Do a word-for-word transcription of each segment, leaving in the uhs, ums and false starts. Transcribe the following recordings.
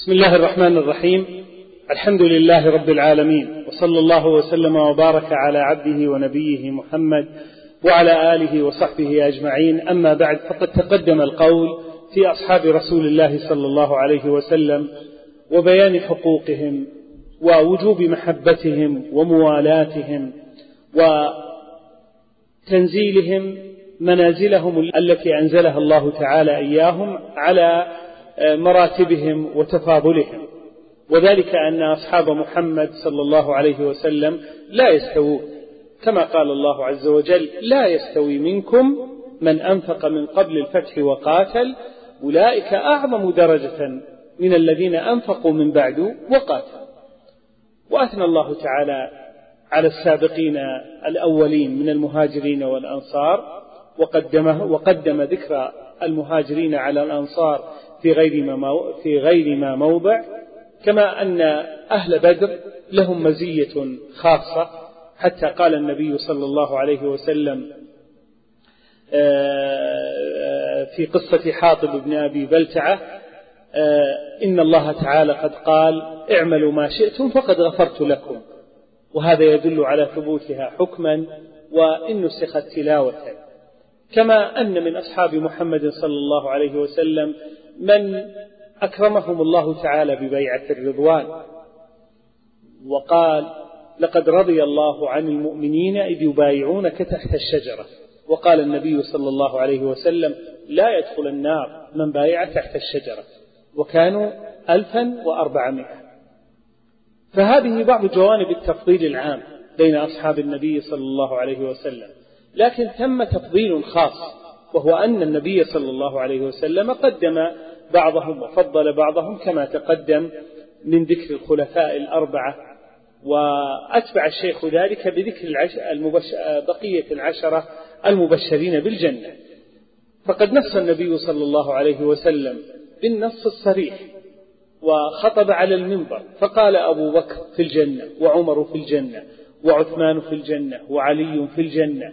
بسم الله الرحمن الرحيم. الحمد لله رب العالمين، وصلى الله وسلم وبارك على عبده ونبيه محمد وعلى آله وصحبه أجمعين. أما بعد، فقد تقدم القول في أصحاب رسول الله صلى الله عليه وسلم وبيان حقوقهم ووجوب محبتهم وموالاتهم وتنزيلهم منازلهم التي أنزلها الله تعالى إياهم على مراتبهم وتفاضلهم، وذلك أن أصحاب محمد صلى الله عليه وسلم لا يستوون، كما قال الله عز وجل: لا يستوي منكم من أنفق من قبل الفتح وقاتل أولئك أعظم درجة من الذين أنفقوا من بعد وقاتلوا. وأثنى الله تعالى على السابقين الأولين من المهاجرين والأنصار، وقدمه وقدم ذكر المهاجرين على الأنصار في غير ما في غير ما موضع، كما أن أهل بدر لهم مزية خاصة، حتى قال النبي صلى الله عليه وسلم في قصة حاطب بن أبي بلتعة: إن الله تعالى قد قال اعملوا ما شئتم فقد غفرت لكم. وهذا يدل على ثبوتها حكما وإن نسخت تلاوة. كما أن من أصحاب محمد صلى الله عليه وسلم من أكرمهم الله تعالى ببيعة الرضوان، وقال: لقد رضي الله عن المؤمنين إذ يبايعونك تحت الشجرة. وقال النبي صلى الله عليه وسلم: لا يدخل النار من بايع تحت الشجرة، وكانوا ألفا وأربعمائة. فهذه بعض جوانب التفضيل العام بين أصحاب النبي صلى الله عليه وسلم. لكن ثم تفضيل خاص، وهو أن النبي صلى الله عليه وسلم قدم بعضهم وفضل بعضهم، كما تقدم من ذكر الخلفاء الأربعة، وأتبع الشيخ ذلك بذكر بقية العشرة المبشرين بالجنة. فقد نص النبي صلى الله عليه وسلم بالنص الصريح، وخطب على المنبر فقال: أبو بكر في الجنة، وعمر في الجنة، وعثمان في الجنة، وعلي في الجنة،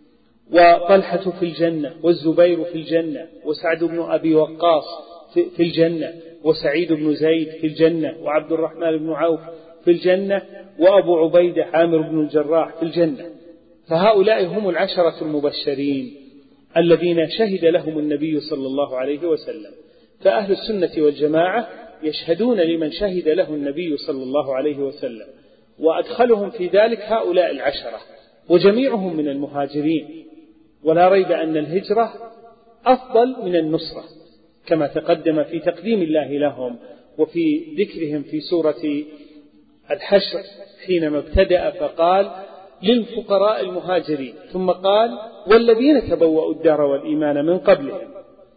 وطلحة في الجنة، والزبير في الجنة، وسعد بن أبي وقاص في الجنة، وسعيد بن زيد في الجنة، وعبد الرحمن بن عوف في الجنة، وأبو عبيدة عامر بن الجراح في الجنة. فهؤلاء هم العشرة المبشرين الذين شهد لهم النبي صلى الله عليه وسلم. فأهل السنة والجماعة يشهدون لمن شهد له النبي صلى الله عليه وسلم، وأدخلهم في ذلك هؤلاء العشرة، وجميعهم من المهاجرين. ولا ريب أن الهجرة أفضل من النصرة، كما تقدم في تقديم الله لهم وفي ذكرهم في سورة الحشر حينما ابتدأ فقال: للفقراء المهاجرين، ثم قال: والذين تبوأوا الدار والإيمان من قبلهم.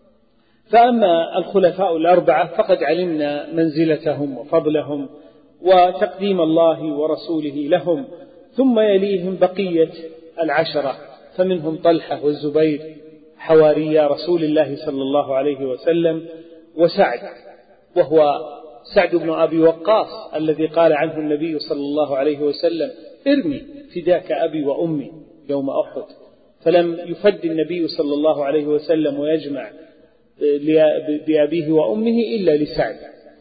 فأما الخلفاء الأربعة فقد علمنا منزلتهم وفضلهم وتقديم الله ورسوله لهم، ثم يليهم بقية العشرة، فمنهم طلحة والزبير حواريا رسول الله صلى الله عليه وسلم، وسعد وهو سعد بن أبي وقاص الذي قال عنه النبي صلى الله عليه وسلم: ارمي فداك أبي وأمي يوم أحد. فلم يفد النبي صلى الله عليه وسلم ويجمع بأبيه وأمه إلا لسعد.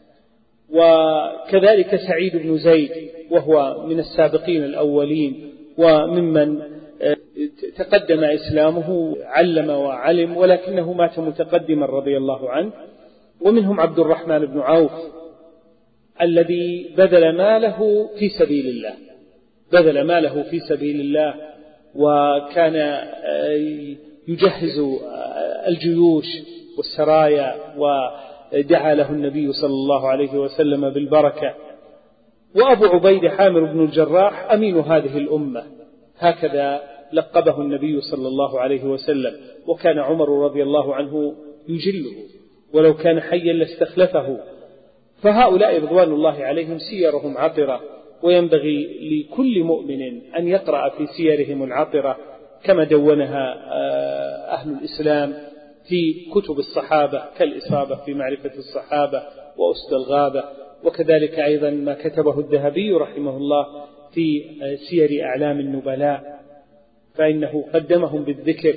وكذلك سعيد بن زيد، وهو من السابقين الأولين وممن تقدم إسلامه، علم وعلم، ولكنه مات متقدما رضي الله عنه. ومنهم عبد الرحمن بن عوف الذي بذل ماله في سبيل الله بذل ماله في سبيل الله وكان يجهز الجيوش والسرايا، ودعا له النبي صلى الله عليه وسلم بالبركة. وأبو عبيدة عامر بن الجراح أمين هذه الأمة، هكذا لقبه النبي صلى الله عليه وسلم. وكان عمر رضي الله عنه يجله، ولو كان حيا لاستخلفه. فهؤلاء رضوان الله عليهم سيرهم عطرة، وينبغي لكل مؤمن أن يقرأ في سيرهم العطرة كما دونها أهل الإسلام في كتب الصحابة، كالإصابة في معرفة الصحابة وأسد الغابة، وكذلك أيضا ما كتبه الذهبي رحمه الله في سير أعلام النبلاء، فإنه قدمهم بالذكر.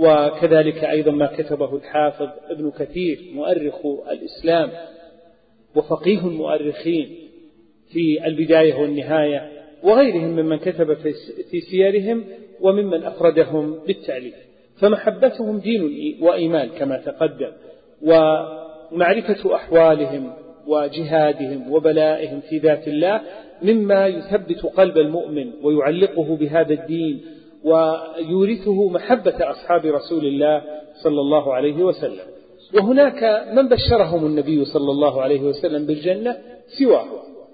وكذلك أيضا ما كتبه الحافظ ابن كثير مؤرخ الإسلام، وفقيه المؤرخين في البداية والنهاية، وغيرهم ممن كتب في سيرهم وممن أفردهم بالتأليف. فمحبتهم دين وإيمان كما تقدم، ومعرفة أحوالهم وجهادهم وبلائهم في ذات الله مما يثبت قلب المؤمن ويعلقه بهذا الدين ويورثه محبة أصحاب رسول الله صلى الله عليه وسلم. وهناك من بشرهم النبي صلى الله عليه وسلم بالجنة سواه،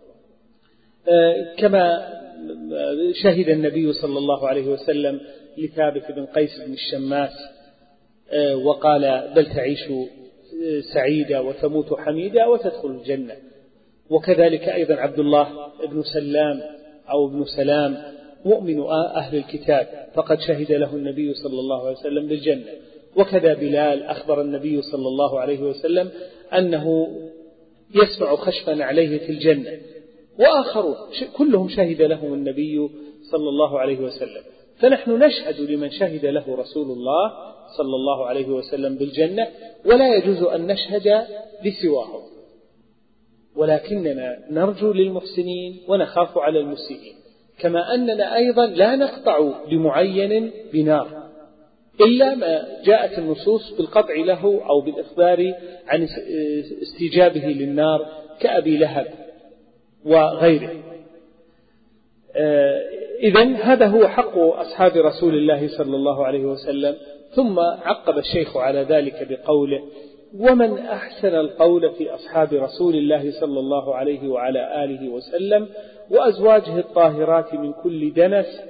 كما شهد النبي صلى الله عليه وسلم لثابت بن قيس بن الشماس وقال: بل تعيش سعيدا وتموت حميدا وتدخل الجنة. وكذلك أيضا عبد الله بن سلام أو ابن سلام مؤمن أهل الكتاب، فقد شهد له النبي صلى الله عليه وسلم بالجنة. وكذا بلال أخبر النبي صلى الله عليه وسلم أنه يسمع خشفا عليه في الجنة، وآخرون كلهم شهد لهم النبي صلى الله عليه وسلم. فنحن نشهد لمن شهد له رسول الله صلى الله عليه وسلم بالجنة، ولا يجوز أن نشهد لسواه، ولكننا نرجو للمحسنين ونخاف على المسيئين، كما أننا أيضا لا نقطع لمعين بنار إلا ما جاءت النصوص بالقطع له أو بالإخبار عن استجابه للنار كأبي لهب وغيره. إذن هذا هو حق أصحاب رسول الله صلى الله عليه وسلم. ثم عقب الشيخ على ذلك بقوله: ومن أحسن القول في أصحاب رسول الله صلى الله عليه وعلى آله وسلم وأزواجه الطاهرات من كل دنس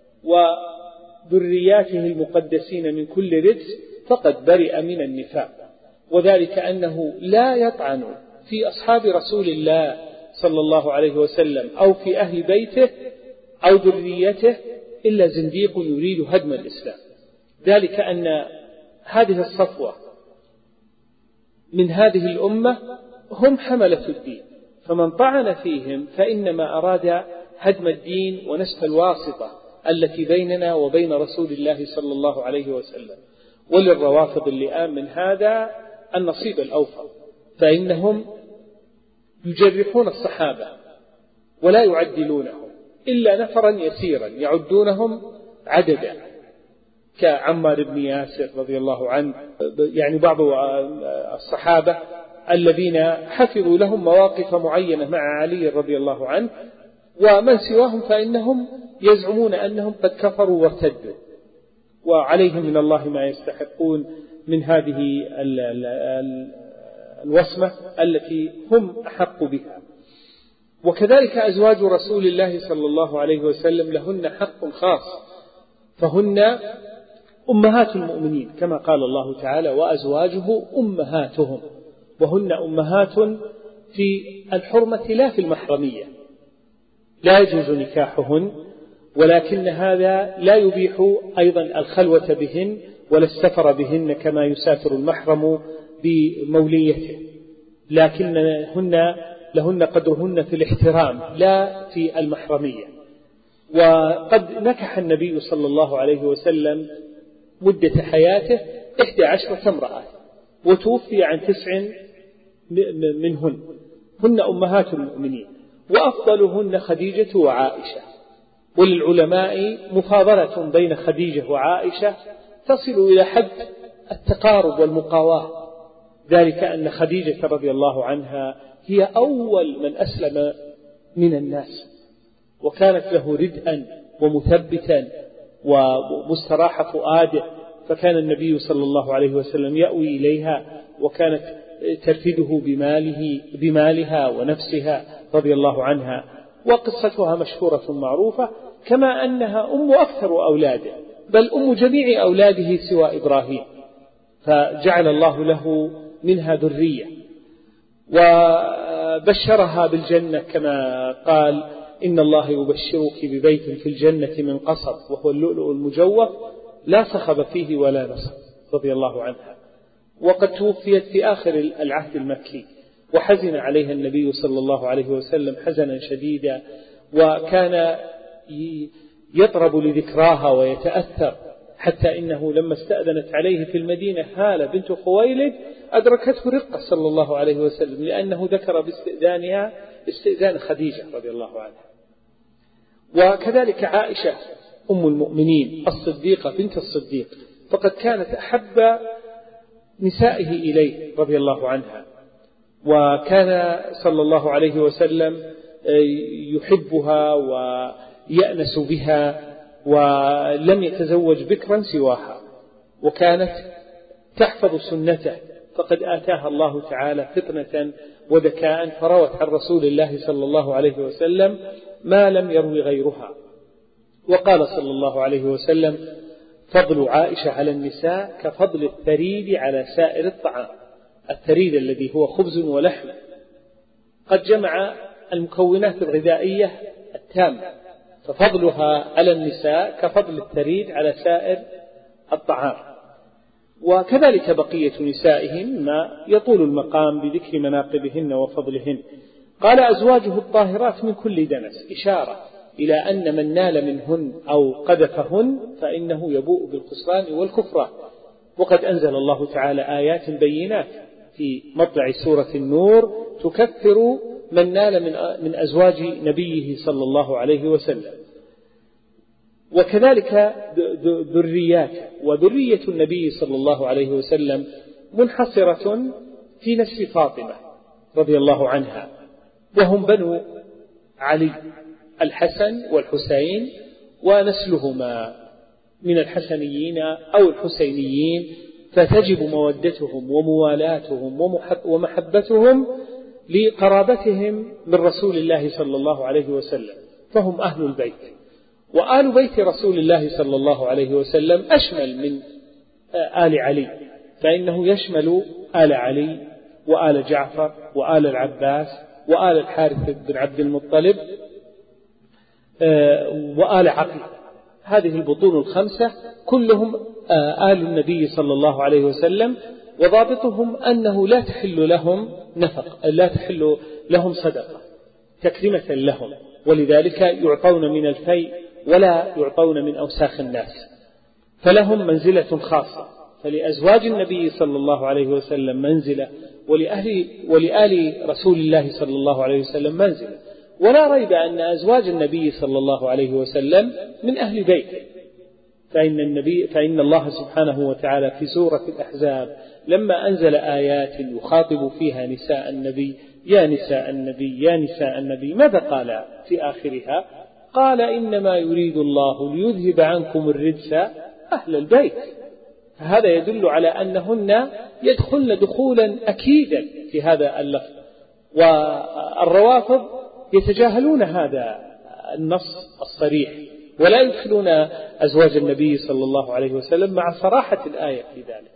وذرياته المقدسين من كل رجس فقد برئ من النفاق. وذلك أنه لا يطعن في أصحاب رسول الله صلى الله عليه وسلم أو في أهل بيته أو ذريته إلا زنديق يريد هدم الإسلام. ذلك أن هذه الصفوة من هذه الأمة هم حملة الدين، فمن طعن فيهم فإنما أراد هدم الدين ونسف الواسطة التي بيننا وبين رسول الله صلى الله عليه وسلم. وللروافض اللئام من هذا النصيب الأوفر، فإنهم يجرحون الصحابة ولا يعدلونهم إلا نفرا يسيرا يعدونهم عددا، كعمار بن ياسر رضي الله عنه، يعني بعض الصحابة الذين حفظوا لهم مواقف معينة مع علي رضي الله عنه، ومن سواهم فإنهم يزعمون أنهم قد كفروا وارتدوا، وعليهم من الله ما يستحقون من هذه الوصمة التي هم أحق بها. وكذلك أزواج رسول الله صلى الله عليه وسلم لهن حق خاص، فهن أمهات المؤمنين كما قال الله تعالى: وأزواجه أمهاتهم، وهن أمهات في الحرمة لا في المحرمية، لا يجوز نكاحهن، ولكن هذا لا يبيح أيضا الخلوة بهن ولا السفر بهن كما يسافر المحرم بموليته، لكنهن لهن قدرهن في الاحترام لا في المحرمية. وقد نكح النبي صلى الله عليه وسلم مدة حياته إحدى عشرة امرأة، وتوفي عن تسع منهن، هن أمهات المؤمنين، وأفضلهن خديجة وعائشة. وللعلماء مفاضلة بين خديجة وعائشة تصل إلى حد التقارب والمقاواة، ذلك أن خديجة رضي الله عنها هي أول من أسلم من الناس، وكانت له ردءا ومثبتا ومستراح فؤاده، فكان النبي صلى الله عليه وسلم يأوي إليها، وكانت ترفده بماله بمالها ونفسها رضي الله عنها. وقصتها مشهورة معروفة، كما أنها أم أكثر أولاده، بل أم جميع أولاده سوى إبراهيم، فجعل الله له منها ذرية، وبشرها بالجنة كما قال: إن الله يبشرك ببيت في الجنة من قصب وهو اللؤلؤ المجوف لا صخب فيه ولا نصب، رضي الله عنها. وقد توفيت في آخر العهد المكي، وحزن عليها النبي صلى الله عليه وسلم حزنا شديدا، وكان يطرب لذكراها ويتأثر، حتى إنه لما استأذنت عليه في المدينة هالة بنت خويلد أدركته رقة صلى الله عليه وسلم، لأنه ذكر باستئذانها استئذان خديجة رضي الله عنها. وكذلك عائشة أم المؤمنين الصديقة بنت الصديق، فقد كانت أحب نسائه إليه رضي الله عنها، وكان صلى الله عليه وسلم يحبها ويأنس بها، ولم يتزوج بكرا سواها، وكانت تحفظ سنته، فقد آتاها الله تعالى فطنة وذكاء، فروت عن رسول الله صلى الله عليه وسلم ما لم يروي غيرها. وقال صلى الله عليه وسلم: فضل عائشة على النساء كفضل الثريد على سائر الطعام. الثريد الذي هو خبز ولحم قد جمع المكونات الغذائية التامة، ففضلها على النساء كفضل الثريد على سائر الطعام. وكذلك بقية نسائهم ما يطول المقام بذكر مناقبهن وفضلهن. قال: أزواجه الطاهرات من كل دنس، إشارة إلى أن من نال منهن أو قذفهن فإنه يبوء بالخسران والكفران. وقد أنزل الله تعالى آيات بينات في مطلع سورة النور تكفر من نال من من أزواج نبيه صلى الله عليه وسلم. وكذلك ذريات وذرية النبي صلى الله عليه وسلم منحصرة في نسل فاطمة رضي الله عنها، وهم بنو علي الحسن والحسين، ونسلهما من الحسنيين أو الحسينيين، فتجب مودتهم وموالاتهم ومحبتهم لقرابتهم من رسول الله صلى الله عليه وسلم، فهم أهل البيت. وآل بيت رسول الله صلى الله عليه وسلم أشمل من آل علي، فإنه يشمل آل علي وآل جعفر وآل العباس وآل الحارث بن عبد المطلب وآل عقيل. هذه البطون الخمسة كلهم آل النبي صلى الله عليه وسلم، وضابطهم أنه لا تحل لهم نفق، لا تحل لهم صدقة تكريمة لهم، ولذلك يعطون من الفيء ولا يعطون من أوساخ الناس، فلهم منزلة خاصة. فلأزواج النبي صلى الله عليه وسلم منزلة، ولأهل ولآل رسول الله صلى الله عليه وسلم منزلة. ولا ريب أن أزواج النبي صلى الله عليه وسلم من أهل بيته، فإن, النبي فإن الله سبحانه وتعالى في سورة الأحزاب لما أنزل آيات يخاطب فيها نساء النبي: يا نساء النبي يا نساء النبي، ماذا قال في آخرها؟ قال: إنما يريد الله ليذهب عنكم الرجس أهل البيت. فهذا يدل على أنهن يدخلن دخولا أكيدا في هذا اللفظ، والروافض يتجاهلون هذا النص الصريح ولا يدخلون أزواج النبي صلى الله عليه وسلم مع صراحة الآية في ذلك.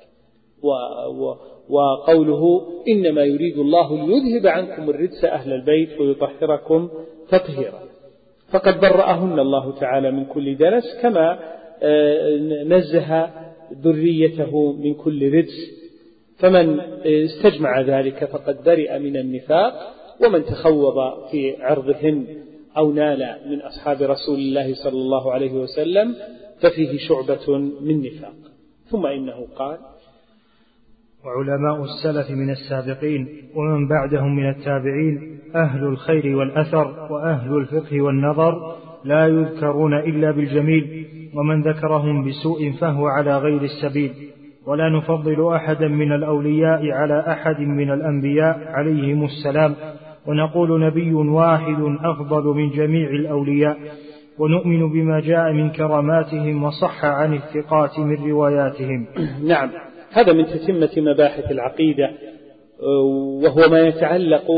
وقوله: إنما يريد الله ليذهب عنكم الرجس أهل البيت ويطهركم تطهيرا، فقد برأهن الله تعالى من كل دنس، كما نزه ذريته من كل رجس. فمن استجمع ذلك فقد برئ من النفاق، ومن تخوض في عرضهن أو نال من أصحاب رسول الله صلى الله عليه وسلم ففيه شعبة من نفاق. ثم إنه قال: وعلماء السلف من السابقين ومن بعدهم من التابعين أهل الخير والأثر وأهل الفقه والنظر لا يذكرون إلا بالجميل، ومن ذكرهم بسوء فهو على غير السبيل. ولا نفضل أحدا من الأولياء على أحد من الأنبياء عليهم السلام، ونقول نبي واحد أفضل من جميع الأولياء، ونؤمن بما جاء من كراماتهم وصح عن الثقات من رواياتهم. نعم، هذا من تتمة مباحث العقيدة، وهو ما يتعلق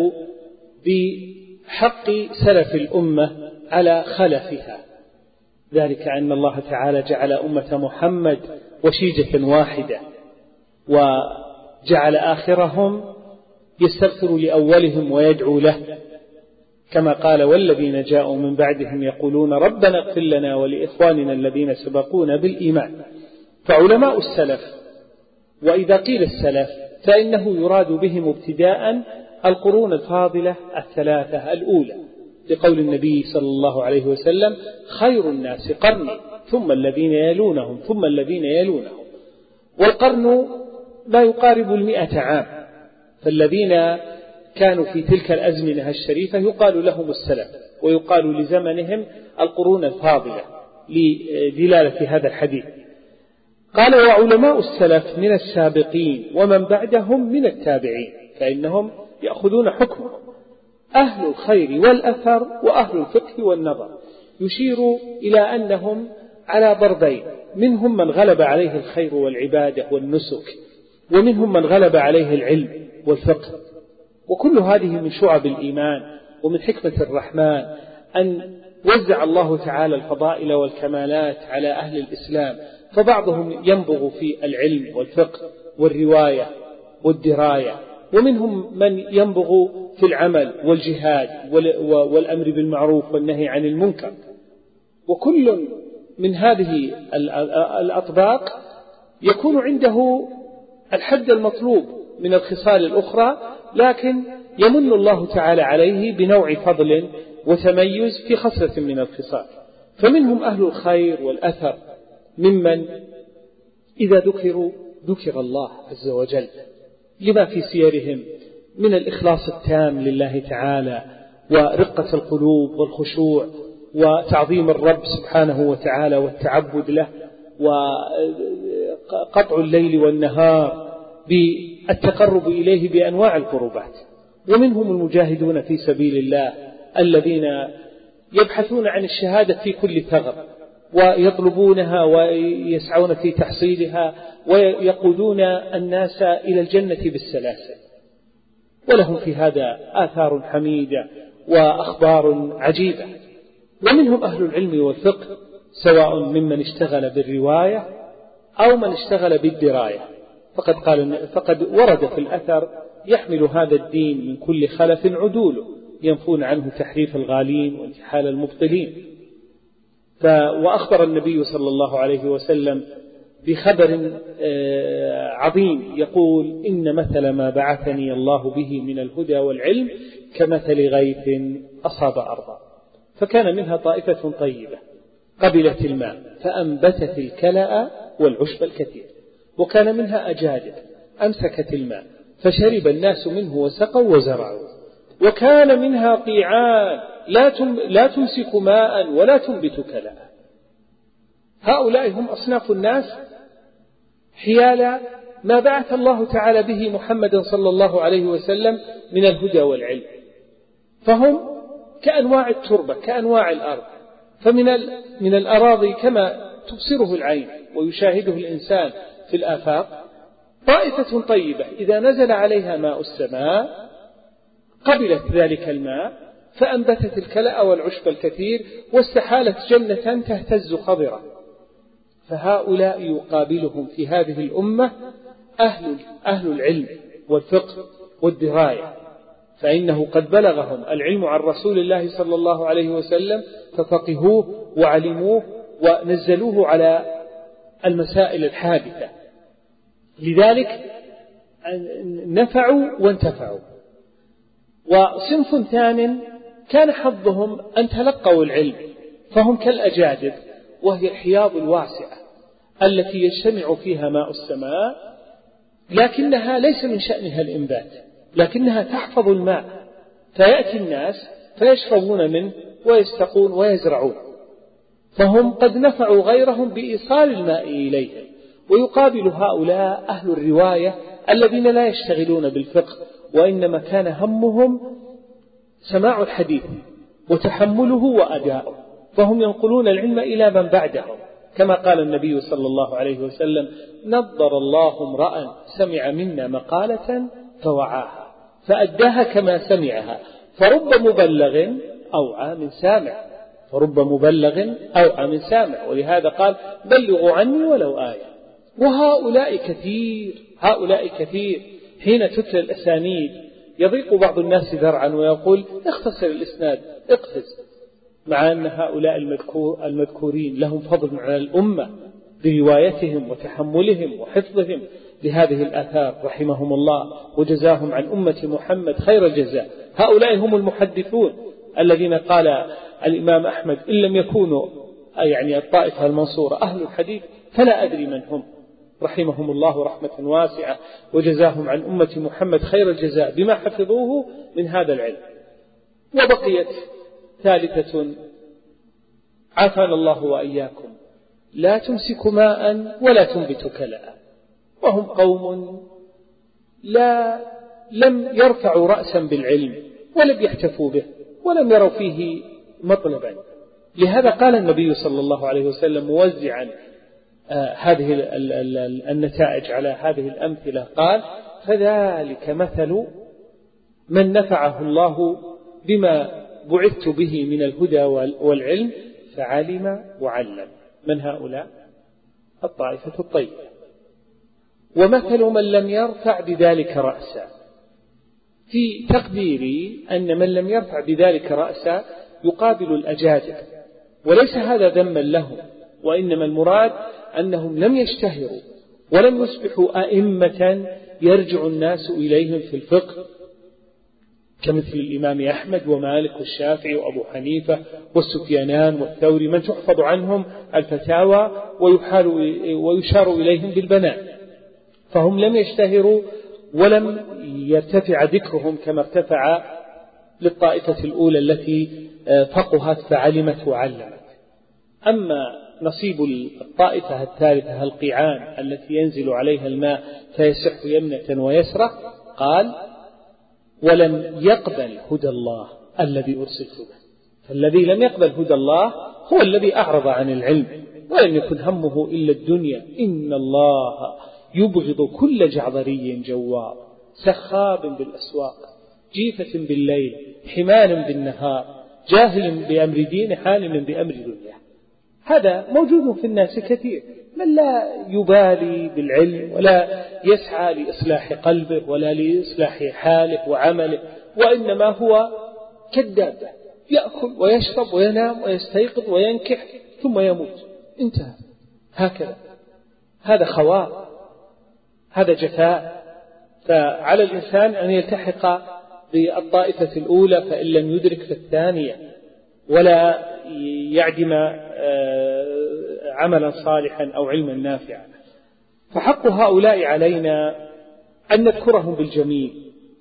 بحق سلف الأمة على خلفها، ذلك أن الله تعالى جعل أمة محمد وشيجة واحدة، وجعل آخرهم يستغفر لأولهم ويدعو له، كما قال: والذين جاءوا من بعدهم يقولون ربنا اغفر لنا ولإخواننا الذين سبقونا بالإيمان. فعلماء السلف، وإذا قيل السلف فإنه يراد بهم ابتداء القرون الفاضلة الثلاثة الأولى، لقول النبي صلى الله عليه وسلم: خير الناس قرني ثم الذين يلونهم ثم الذين يلونهم. والقرن ما يقارب المئة عام. فالذين كانوا في تلك الأزمنة الشريفة يقال لهم السلف، ويقال لزمنهم القرون الفاضلة لدلالة هذا الحديث. قال: وعلماء السلف من السابقين ومن بعدهم من التابعين، فإنهم يأخذون حكمه، أهل الخير والأثر وأهل الفقه والنظر. يشير إلى أنهم على ضربين: منهم من غلب عليه الخير والعبادة والنسك، ومنهم من غلب عليه العلم والفقه. وكل هذه من شعب الإيمان ومن حكمة الرحمن أن وزع الله تعالى الفضائل والكمالات على أهل الإسلام، فبعضهم ينبغ في العلم والفقه والرواية والدراية، ومنهم من ينبغ في العمل والجهاد والأمر بالمعروف والنهي عن المنكر. وكل من هذه الأطباق يكون عنده الحد المطلوب من الخصال الأخرى، لكن يمن الله تعالى عليه بنوع فضل وتميز في خصلة من الخصال. فمنهم أهل الخير والأثر ممن إذا ذكروا ذكر الله عز وجل لما في سيرهم من الإخلاص التام لله تعالى، ورقة القلوب والخشوع وتعظيم الرب سبحانه وتعالى والتعبد له، وقطع الليل والنهار بالتقرب إليه بأنواع القربات. ومنهم المجاهدون في سبيل الله الذين يبحثون عن الشهادة في كل ثغر ويطلبونها ويسعون في تحصيلها، ويقودون الناس إلى الجنة بالسلاسل. ولهم في هذا آثار حميدة وأخبار عجيبة. ومنهم أهل العلم والفقه، سواء ممن اشتغل بالرواية أو من اشتغل بالدراية. فقد قال فقد ورد في الأثر: يحمل هذا الدين من كل خلف عدوله، ينفون عنه تحريف الغالين وانتحال المبطلين. وأخبر النبي صلى الله عليه وسلم بخبر عظيم يقول: إن مثل ما بعثني الله به من الهدى والعلم كمثل غيث أصاب أرضا، فكان منها طائفة طيبة قبلت الماء فأنبتت الكلأ والعشب الكثير، وكان منها أجادب أمسكت الماء فشرب الناس منه وسقوا وزرعوا، وكان منها قيعان لا تمسك ماء ولا تنبت كلأ. هؤلاء هم أصناف الناس حيال ما بعث الله تعالى به محمدا صلى الله عليه وسلم من الهدى والعلم. فهم كأنواع التربة، كأنواع الأرض. فمن من الأراضي كما تبصره العين ويشاهده الإنسان في الآفاق طائفة طيبة إذا نزل عليها ماء السماء قبلت ذلك الماء فأنبتت الكلأ والعشب الكثير واستحالت جنة تهتز خضرة. فهؤلاء يقابلهم في هذه الأمة أهل, أهل العلم والفقه والدراية، فإنه قد بلغهم العلم عن رسول الله صلى الله عليه وسلم ففقهوه وعلموه ونزلوه على المسائل الحادثة، لذلك نفعوا وانتفعوا. وصنف ثان كان حظهم أن تلقوا العلم، فهم كالأجادب، وهي الحياض الواسعة التي يجتمع فيها ماء السماء، لكنها ليس من شأنها الإنبات، لكنها تحفظ الماء، فيأتي الناس فيشربون منه ويستقون ويزرعون. فهم قد نفعوا غيرهم بإيصال الماء إليهم. ويقابل هؤلاء أهل الرواية الذين لا يشتغلون بالفقه، وإنما كان همهم سماع الحديث وتحمله وأداؤه، فهم ينقلون العلم إلى من بعدهم، كما قال النبي صلى الله عليه وسلم: نضر الله امرأ سمع منا مقالة فوعاها فأداها كما سمعها، فرب مبلغ أوعى من سامع فرب مبلغ أوعى من سامع ولهذا قال: بلغوا عني ولو آية. وهؤلاء كثير هؤلاء كثير حين تتلى الأسانيد يضيق بعض الناس ذرعا ويقول: اختصر الإسناد اقفز، مع أن هؤلاء المذكور المذكورين لهم فضل على الأمة بروايتهم وتحملهم وحفظهم لهذه الآثار رحمهم الله وجزاهم عن أمة محمد خير الجزاء. هؤلاء هم المحدثون الذين قال الإمام أحمد: إن لم يكونوا يعني الطائفة المنصورة أهل الحديث فلا أدري من هم. رحمهم الله رحمة واسعة وجزاهم عن أمة محمد خير الجزاء بما حفظوه من هذا العلم. وبقيت ثالثة عافانا الله وإياكم: لا تمسك ماء ولا تنبت كلاء. وهم قوم لا لم يرفعوا رأسا بالعلم ولم يحتفوا به ولم يروا فيه مطلبا. لهذا قال النبي صلى الله عليه وسلم موزعا آه هذه النتائج على هذه الأمثلة، قال: فذلك مثل من نفعه الله بما بعثت به من الهدى والعلم فعلم وعلم. من هؤلاء؟ الطائفة الطيبة. ومثل من لم يرفع بذلك رأسا. في تقديري أن من لم يرفع بذلك رأسا يقابل الأجادل، وليس هذا ذما لهم، وإنما المراد أنهم لم يشتهروا ولم يصبحوا أئمة يرجع الناس إليهم في الفقه كمثل الإمام أحمد ومالك والشافعي وأبو حنيفة والسفيانان والثوري، من تحفظ عنهم الفتاوى ويحال ويشار إليهم بالبناء. فهم لم يشتهروا ولم يرتفع ذكرهم كما ارتفع للطائفة الأولى التي فقهت فعلمت وعلمت. أما نصيب الطائفة الثالثة القيعان التي ينزل عليها الماء فيسح يمنة ويسرة، قال: ولم يقبل هدى الله الذي أرسلت به. فالذي لم يقبل هدى الله هو الذي أعرض عن العلم ولم يكن همه إلا الدنيا. إن الله يبغض كل جعذري جوار سخاب بالأسواق جيفة بالليل حمال بالنهار جاهل بأمر دين حالم بأمر دنيا. هذا موجود في الناس كثير، من لا يبالي بالعلم ولا يسعى لإصلاح قلبه ولا لإصلاح حاله وعمله، وإنما هو كذاب يأكل ويشرب وينام ويستيقظ وينكح ثم يموت، انتهى. هكذا هذا خواء، هذا جفاء. فعلى الإنسان أن يلتحق بالطائفة الأولى فإن لم يدرك في الثانية، ولا يعدم عملا صالحا أو علما نافعا. فحق هؤلاء علينا أن نذكرهم بالجميل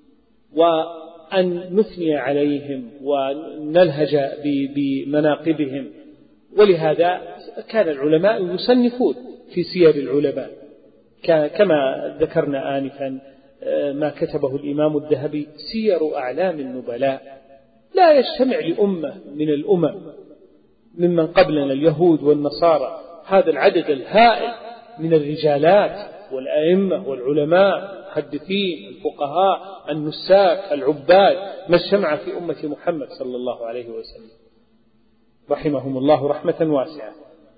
وأن نثني عليهم ونلهج بمناقبهم. ولهذا كان العلماء يصنفون في سير العلماء، كما ذكرنا آنفا ما كتبه الإمام الذهبي: سير أعلام النبلاء. لا يجتمع لأمة من الأمم ممن قبلنا اليهود والنصارى هذا العدد الهائل من الرجالات والأئمة والعلماء المحدثين الفقهاء النساك العباد، ما اجتمع في أمة محمد صلى الله عليه وسلم رحمهم الله رحمة واسعة.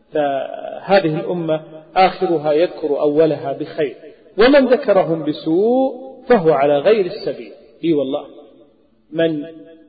فهذه الأمة آخرها يذكر أولها بخير، ومن ذكرهم بسوء فهو على غير السبيل. إي والله، من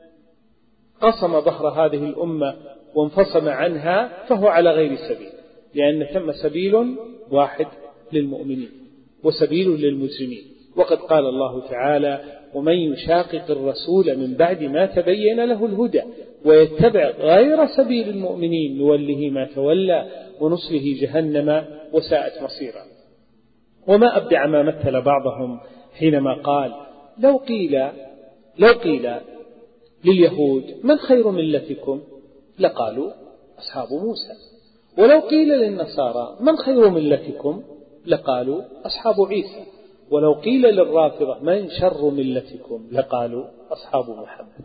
قصم ظهر هذه الأمة وانفصم عنها فهو على غير السبيل، لأن ثم سبيل واحد للمؤمنين وسبيل للمجرمين. وقد قال الله تعالى: ومن يشاقق الرسول من بعد ما تبين له الهدى ويتبع غير سبيل المؤمنين نوله ما تولى ونصله جهنم وساءت مصيرا. وما أبدع ما مثل بعضهم حينما قال: لو قيل لو قيل لليهود من خير ملتكم لقالوا أصحاب موسى، ولو قيل للنصارى من خير ملتكم لقالوا أصحاب عيسى، ولو قيل للرافضة من شر ملتكم لقالوا أصحاب محمد.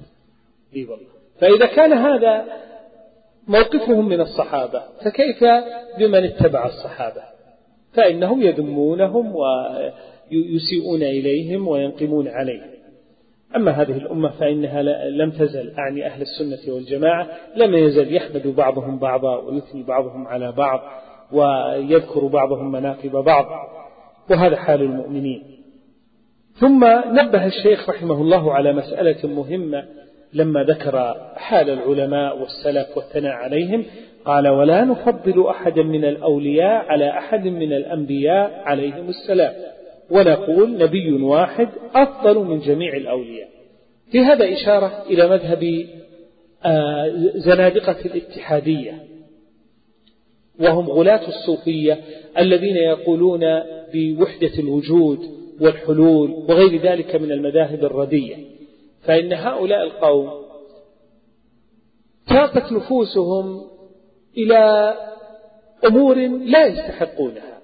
فإذا كان هذا موقفهم من الصحابة فكيف بمن اتبع الصحابة؟ فإنهم يذمونهم ويسيئون إليهم وينقمون عليهم. أما هذه الأمة فإنها لم تزل، أعني أهل السنة والجماعة، لم يزل يحمد بعضهم بعضا ويثني بعضهم على بعض ويذكر بعضهم مناقب بعض، وهذا حال المؤمنين. ثم نبه الشيخ رحمه الله على مسألة مهمة لما ذكر حال العلماء والسلف والثناء عليهم، قال: ولا نفضل أحدا من الأولياء على أحد من الأنبياء عليهم السلام، ونقول نبي واحد أفضل من جميع الأولياء. في هذا إشارة إلى مذهب زنادقة الاتحادية، وهم غلاة الصوفية الذين يقولون بوحدة الوجود والحلول وغير ذلك من المذاهب الردية. فإن هؤلاء القوم تاقت نفوسهم إلى أمور لا يستحقونها،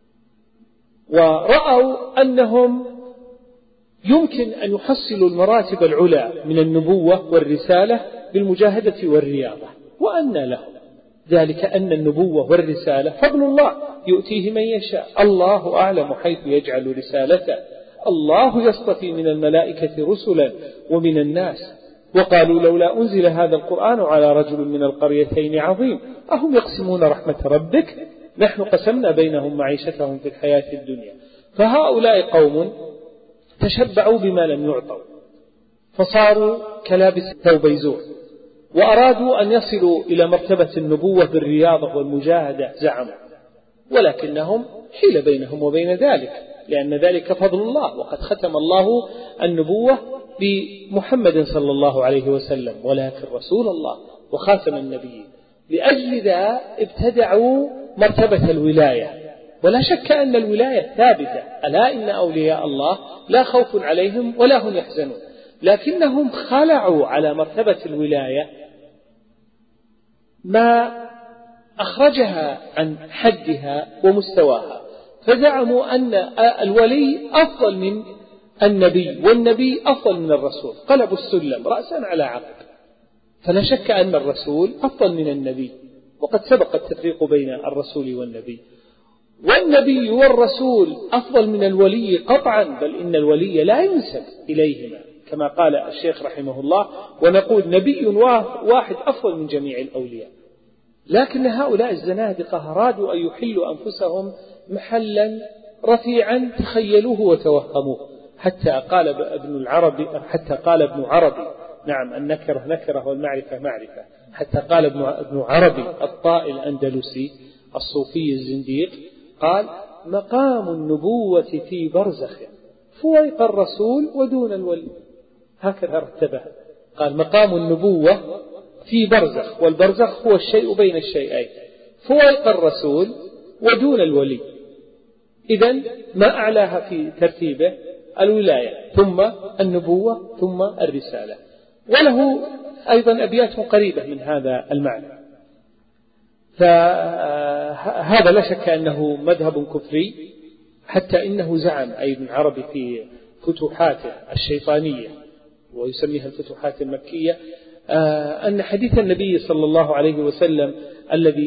ورأوا أنهم يمكن أن يحصلوا المراتب العلى من النبوة والرسالة بالمجاهدة والرياضة، وأن لهم ذلك أن النبوة والرسالة فضل الله يؤتيه من يشاء، الله أعلم حيث يجعل رسالته، الله يصطفي من الملائكة رسلا ومن الناس، وقالوا لولا أنزل هذا القرآن على رجل من القريتين عظيم أهم يقسمون رحمة ربك نحن قسمنا بينهم معيشتهم في الحياة الدنيا. فهؤلاء قوم تشبعوا بما لم يعطوا فصاروا كلابس ثوبي زور، وأرادوا أن يصلوا إلى مرتبة النبوة بالرياضة والمجاهدة زعموا، ولكنهم حيل بينهم وبين ذلك، لأن ذلك فضل الله، وقد ختم الله النبوة بمحمد صلى الله عليه وسلم، ولكن رسول الله وخاتم النبيين. لأجل ذا ابتدعوا مرتبة الولاية، ولا شك أن الولاية ثابتة، ألا إن أولياء الله لا خوف عليهم ولا هم يحزنون، لكنهم خلعوا على مرتبة الولاية ما أخرجها عن حدها ومستواها، فزعموا أن الولي أفضل من النبي والنبي أفضل من الرسول، قلبوا السلم رأسا على عقب. فلا شك أن الرسول أفضل من النبي، وقد سبق التفريق بين الرسول والنبي، والنبي والرسول أفضل من الولي قطعا، بل إن الولي لا ينسب إليهما كما قال الشيخ رحمه الله، ونقول نبي واحد أفضل من جميع الأولياء. لكن هؤلاء الزنادقة أرادوا أن يحلوا أنفسهم محلا رفيعا تخيلوه وتوهموه، حتى قال ابن العربي حتى قال ابن عربي نعم النكرة نكرة والمعرفة معرفة حتى قال ابن عربي الطائي الأندلسي الصوفي الزنديق قال مقام النبوة في برزخ فوق الرسول ودون الولي، هكذا رتبها، قال مقام النبوة في برزخ، والبرزخ هو الشيء بين الشيئين، فوق الرسول ودون الولي. إذن ما أعلاها في ترتيبه الولاية ثم النبوة ثم الرسالة. وله أيضا أبيات قريبة من هذا المعنى. فهذا لا شك أنه مذهب كفري، حتى إنه زعم أي ابن عربي في فتوحاته الشيطانية ويسميها الفتوحات المكية أن حديث النبي صلى الله عليه وسلم الذي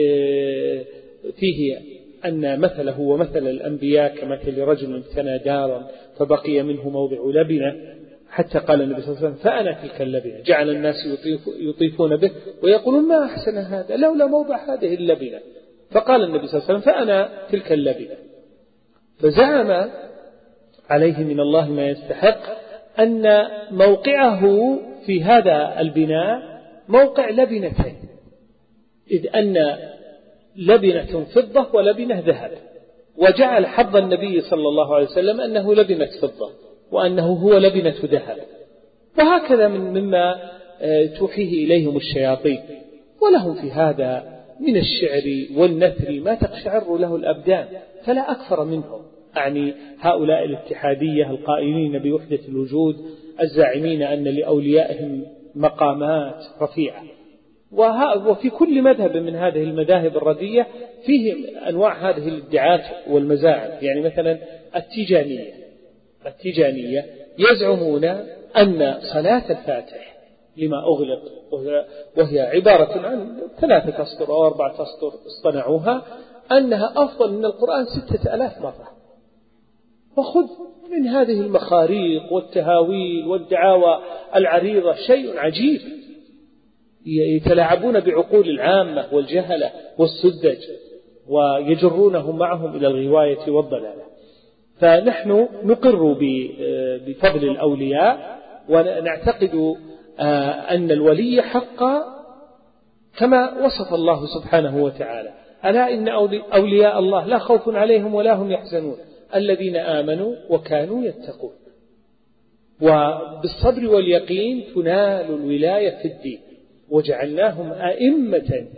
فيه أن مثله ومثل الأنبياء كمثل رجل ابتنى دارا فبقي منه موضع لبنة، حتى قال النبي صلى الله عليه وسلم فأنا تلك اللبنة، جعل الناس يطيف يطيفون به ويقولون ما أحسن هذا لولا موضع هذه اللبنة، فقال النبي صلى الله عليه وسلم فأنا تلك اللبنة. فزعم عليه من الله ما يستحق أن موقعه في هذا البناء موقع لبنتين، إذ أن لبنة فضة ولبنة ذهب، وجعل حظ النبي صلى الله عليه وسلم أنه لبنة فضة وأنه هو لبنة ذهب. وهكذا من مما توحيه إليهم الشياطين، ولهم في هذا من الشعر والنثر ما تقشعر له الأبدان، فلا أكثر منهم، أعني هؤلاء الاتحادية القائلين بوحدة الوجود الزاعمين أن لأوليائهم مقامات رفيعة. وفي كل مذهب من هذه المذاهب الردية فيه أنواع هذه الادعاءات والمزاعم. يعني مثلا التيجانية التيجانية يزعمون أن صلاة الفاتح لما أغلق وهي عبارة عن ثلاثة أسطر أو أربعة أسطر اصطنعوها أنها أفضل من القرآن ستة ألاف مرة. وخذ من هذه المخاريق والتهاويل والدعاوى العريضة شيء عجيب، يتلاعبون بعقول العامة والجهلة والسذج ويجرونهم معهم إلى الغواية والضلالة. فنحن نقر بفضل الأولياء ونعتقد أن الولي حقا كما وصف الله سبحانه وتعالى، ألا إن أولياء الله لا خوف عليهم ولا هم يحزنون الذين آمنوا وكانوا يتقون. وبالصبر واليقين تنال الولاية في الدين، وجعلناهم أئمة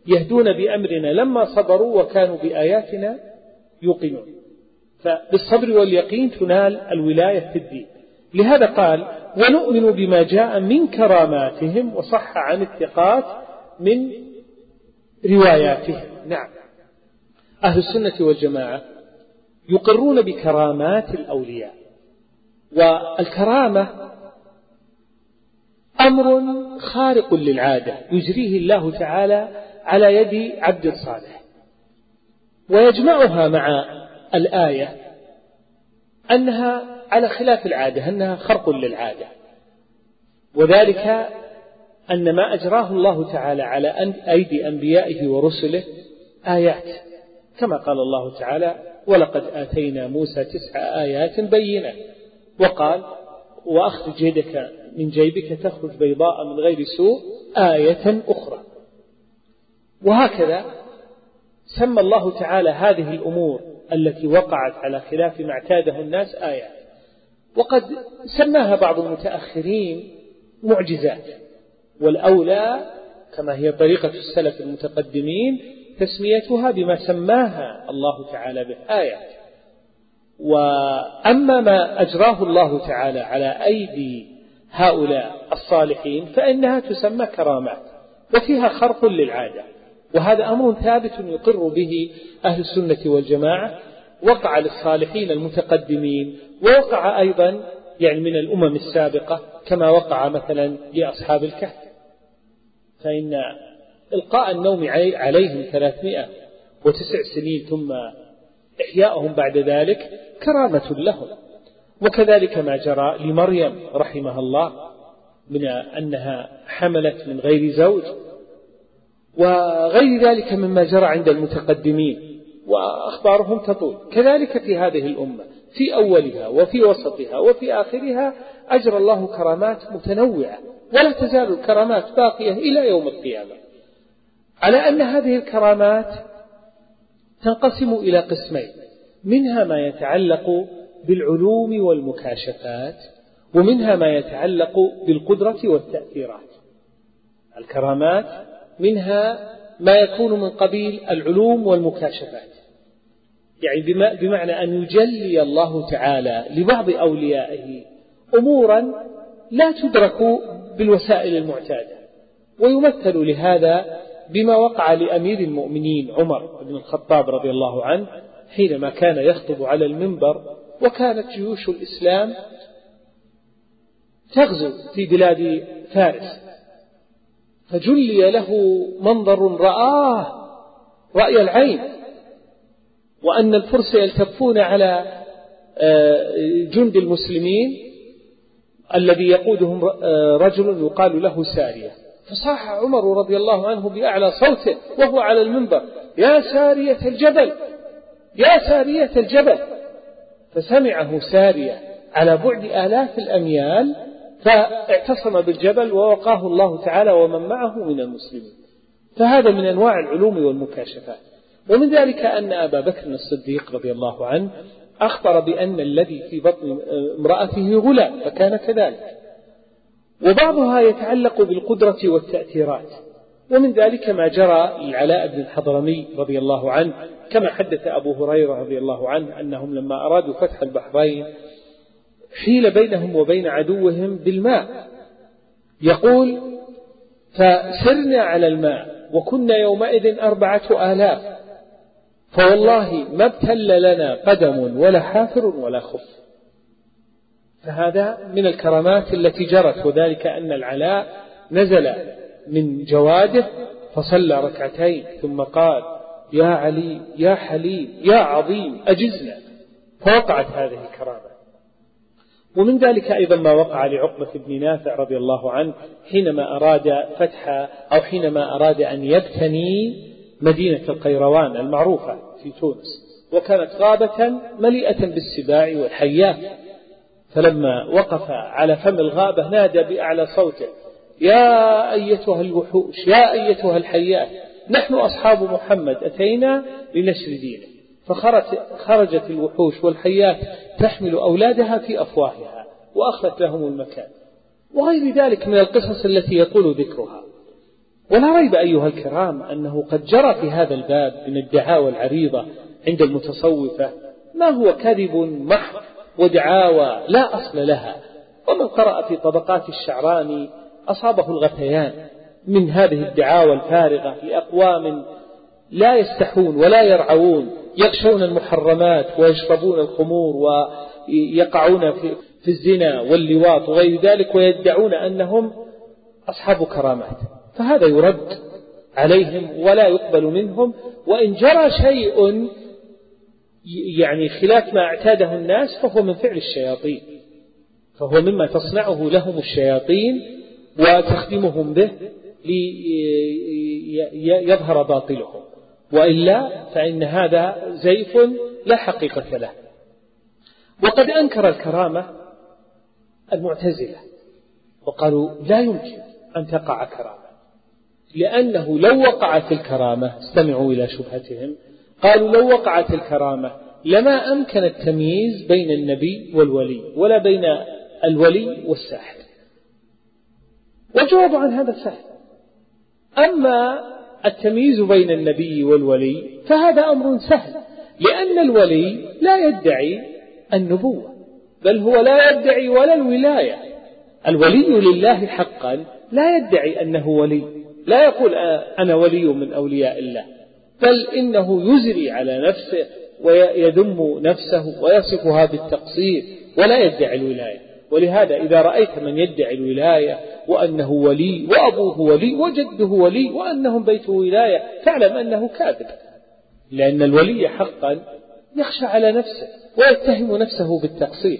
يهدون بأمرنا لما صبروا وكانوا بآياتنا يوقنون. فبالصبر واليقين تنال الولاية في الدين. لهذا قال ونؤمن بما جاء من كراماتهم، وصح عن الثقات من رواياتهم. نعم، أهل السنة والجماعة يقرون بكرامات الأولياء، والكرامة أمر خارق للعادة يجريه الله تعالى على يد عبد صالح، ويجمعها مع الآية أنها على خلاف العادة، أنها خرق للعادة، وذلك أن ما أجراه الله تعالى على أيدي أنبيائه ورسله آيات، كما قال الله تعالى ولقد آتينا موسى تسع آيات بينات، وقال وأخرج يدك من جيبك تخرج بيضاء من غير سوء آية أخرى. وهكذا سمى الله تعالى هذه الأمور التي وقعت على خلاف ما اعتاده الناس آيات، وقد سماها بعض المتأخرين معجزات، والأولى كما هي طريقة السلف المتقدمين تسميتها بما سماها الله تعالى به آيات. وأما ما أجراه الله تعالى على أيدي هؤلاء الصالحين فإنها تسمى كرامات، وفيها خرق للعادة، وهذا أمر ثابت يقر به أهل السنة والجماعة، وقع للصالحين المتقدمين، ووقع أيضا يعني من الأمم السابقة، كما وقع مثلا لأصحاب الكهف، فإن إلقاء النوم عليهم ثلاثمائة وتسع سنين ثم إحياءهم بعد ذلك كرامة لهم. وكذلك ما جرى لمريم رحمها الله من أنها حملت من غير زوج، وغير ذلك مما جرى عند المتقدمين، وأخبارهم تطول. كذلك في هذه الأمة في أولها وفي وسطها وفي آخرها أجرى الله كرامات متنوعة، ولا تزال الكرامات باقية إلى يوم القيامة، على أن هذه الكرامات تنقسم إلى قسمين، منها ما يتعلق بالعلوم والمكاشفات، ومنها ما يتعلق بالقدرة والتأثيرات. الكرامات منها ما يكون من قبيل العلوم والمكاشفات، يعني بمعنى أن يجلي الله تعالى لبعض أوليائه أمورا لا تدرك بالوسائل المعتادة. ويمثل لهذا بما وقع لأمير المؤمنين عمر بن الخطاب رضي الله عنه حينما كان يخطب على المنبر، وكانت جيوش الإسلام تغزو في بلاد فارس، فجلي له منظر رآه رأي العين، وأن الفرس يلتفون على جند المسلمين الذي يقودهم رجل يقال له سارية، فصاح عمر رضي الله عنه بأعلى صوته وهو على المنبر يا سارية الجبل، يا سارية الجبل، فسمعه سارية على بعد آلاف الأميال، فاعتصم بالجبل ووقاه الله تعالى ومن معه من المسلمين. فهذا من أنواع العلوم والمكاشفات. ومن ذلك أن أبا بكر الصديق رضي الله عنه أخبر بأن الذي في بطن امرأته غلام، فكان كذلك. وبعضها يتعلق بالقدرة والتأثيرات، ومن ذلك ما جرى للعلاء بن الحضرمي رضي الله عنه، كما حدث أبو هريرة رضي الله عنه أنهم لما أرادوا فتح البحرين حيل بينهم وبين عدوهم بالماء، يقول فسرنا على الماء وكنا يومئذ أربعة آلاف، فوالله ما ابتل لنا قدم ولا حافر ولا خف. فهذا من الكرامات التي جرت، وذلك أن العلاء نزل من جواده فصلى ركعتين ثم قال يا علي يا حليم يا عظيم أجزنا، فوقعت هذه الكرامة. ومن ذلك أيضا ما وقع لعقبة بن نافع رضي الله عنه حينما أراد فتح أو حينما أراد أن يبتني مدينة القيروان المعروفة في تونس، وكانت غابة مليئة بالسباع والحيات، فلما وقف على فم الغابة نادى بأعلى صوته يا أيتها الوحوش يا أيتها الحيات، نحن أصحاب محمد أتينا لنشر دينه. فخرجت الوحوش والحيات تحمل أولادها في أفواهها وأخذت لهم المكان، وغير ذلك من القصص التي يطول ذكرها. ولا ريب أيها الكرام أنه قد جرى في هذا الباب من الدعاوى العريضة عند المتصوفة ما هو كذب محض ودعاوى لا أصل لها. ومن قرأ في طبقات الشعراني أصابه الغثيان من هذه الدعاوى الفارغة لأقوام لا يستحون ولا يرعون، يغشون المحرمات ويشربون الخمور ويقعون في الزنا واللواط وغير ذلك، ويدعون أنهم أصحاب كرامات. فهذا يرد عليهم ولا يقبل منهم، وإن جرى شيء يعني خلاف ما اعتاده الناس فهو من فعل الشياطين، فهو مما تصنعه لهم الشياطين وتخدمهم به ليظهر باطلهم، وإلا فإن هذا زيف لا حقيقة له. وقد أنكر الكرامة المعتزلة وقالوا لا يمكن أن تقع كرامة، لأنه لو وقعت الكرامة، استمعوا إلى شبهتهم، قالوا لو وقعت الكرامة لما أمكن التمييز بين النبي والولي ولا بين الولي والساحر. والجواب عن هذا سهل. أما التمييز بين النبي والولي فهذا أمر سهل، لأن الولي لا يدعي النبوة، بل هو لا يدعي ولا الولاية. الولي لله حقا لا يدعي أنه ولي، لا يقول أنا ولي من أولياء الله، بل إنه يزري على نفسه ويذم نفسه ويصفها بالتقصير ولا يدعي الولاية. ولهذا إذا رأيت من يدعي الولاية وأنه ولي وأبوه ولي وجده ولي وأنهم بيت ولاية فاعلم أنه كاذب، لأن الولي حقا يخشى على نفسه ويتهم نفسه بالتقصير.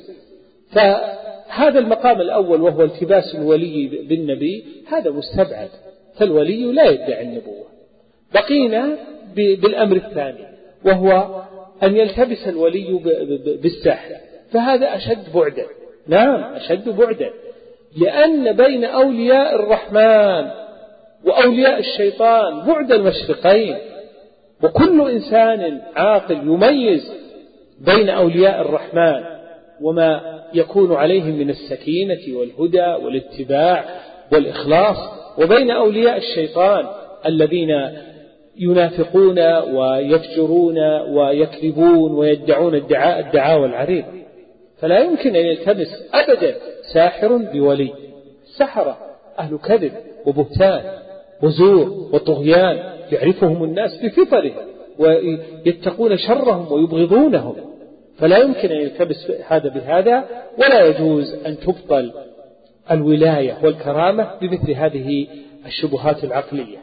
فهذا المقام الأول وهو التباس الولي بالنبي هذا مستبعد، فالولي لا يدعي النبوة. بقينا بالأمر الثاني وهو أن يلتبس الولي بالساحر، فهذا أشد بعدا. نعم أشد بعدا، لأن بين أولياء الرحمن وأولياء الشيطان بعد المشرقين، وكل إنسان عاقل يميز بين أولياء الرحمن وما يكون عليهم من السكينة والهدى والاتباع والإخلاص، وبين أولياء الشيطان الذين ينافقون ويفجرون ويكذبون ويدعون الدعاء الدعاوى العريض. فلا يمكن أن يلتبس أبدا ساحر بولي. السحرة أهل كذب وبهتان وزور وطغيان، يعرفهم الناس بفطرهم ويتقون شرهم ويبغضونهم، فلا يمكن أن يلتبس هذا بهذا، ولا يجوز أن تبطل الولاية والكرامة بمثل هذه الشبهات العقلية.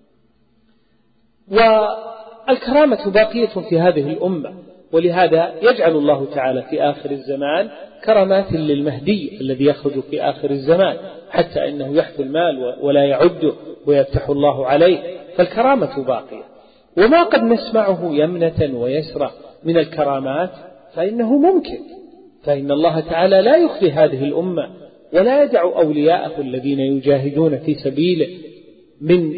والكرامة باقية في هذه الأمة، ولهذا يجعل الله تعالى في آخر الزمان كرامات للمهدي الذي يخرج في آخر الزمان، حتى أنه يحفظ المال ولا يعده ويفتح الله عليه، فالكرامة باقية. وما قد نسمعه يمنة ويسرى من الكرامات فإنه ممكن، فإن الله تعالى لا يخفي هذه الأمة ولا يدع أولياءه الذين يجاهدون في سبيله من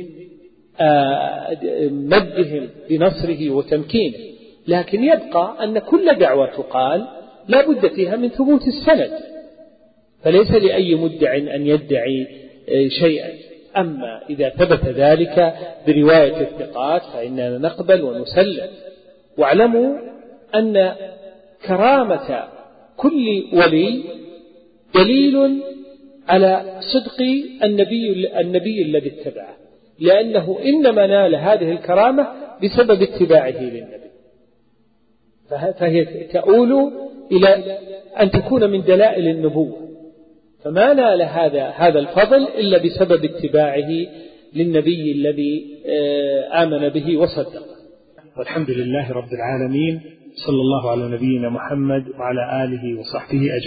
مدهم بنصره وتمكينه، لكن يبقى أن كل دعوة تقال لا بد فيها من ثبوت السند، فليس لأي مدع أن يدعي شيئا. أما إذا ثبت ذلك برواية الثقات فإننا نقبل ونسلم. واعلموا أن كرامة كل ولي دليل على صدق النبي, النبي الذي اتبعه، لأنه إنما نال هذه الكرامة بسبب اتباعه للنبي، فهي تؤول إلى أن تكون من دلائل النبوة، فما نال هذا هذا الفضل إلا بسبب اتباعه للنبي الذي آمن به وصدق. والحمد لله رب العالمين، صلى الله على نبينا محمد وعلى آله وصحبه أجمعين.